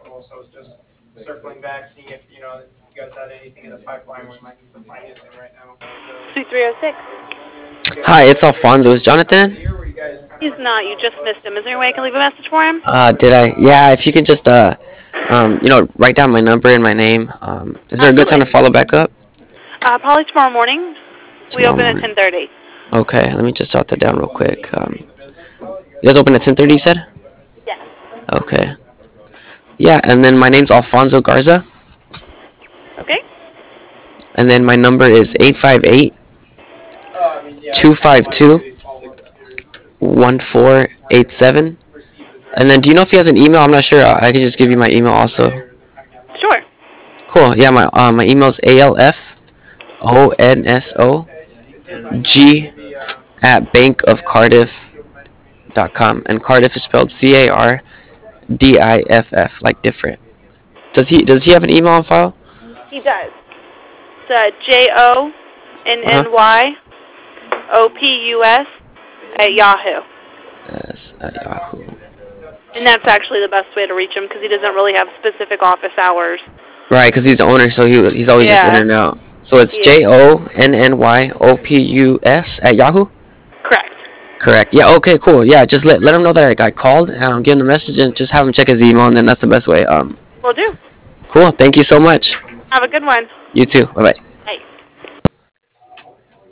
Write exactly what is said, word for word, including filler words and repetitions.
possible. So just circling back, seeing if you know you guys had anything in the pipeline we might need some financing right now. Suite three oh six. Hi, it's Alfonso. Is Jonathan in? He's not. You just missed him. Is there any way I can leave a message for him? Uh, did I? Yeah, if you can just, uh, um, you know, write down my number and my name. Um, is there a good time Absolutely. to follow back up? Uh, probably tomorrow morning. We Tomorrow open at morning. ten thirty. Okay, let me just jot that down real quick. Um, you guys open at ten thirty, you said? Yes. Okay. Yeah, and then my name's Alfonso Garza, Okay. and then my number is eight five eight, two five two, one four eight seven. And then do you know if he has an email? I'm not sure. I I can just give you my email also. Sure. Cool. Yeah, my uh, my email's A L F O N S O G at bank of cardiff dot com, and Cardiff is spelled C A R D I F F, like different. Does he does he have an email on file? He does. It's uh, J O N Uh huh. N Y O P U S at Yahoo. Yes, at Yahoo. And that's actually the best way to reach him because he doesn't really have specific office hours. Right, because he's the owner, so he he's always just in Yeah. and out. So it's He is. J O N N Y O P U S at Yahoo. Correct. Correct. Yeah. Okay. Cool. Yeah. Just let let him know that I, I called. Um, give him the message and just have him check his email, and then that's the best way. Um. Will do. Cool. Thank you so much. Have a good one. You too. Bye bye.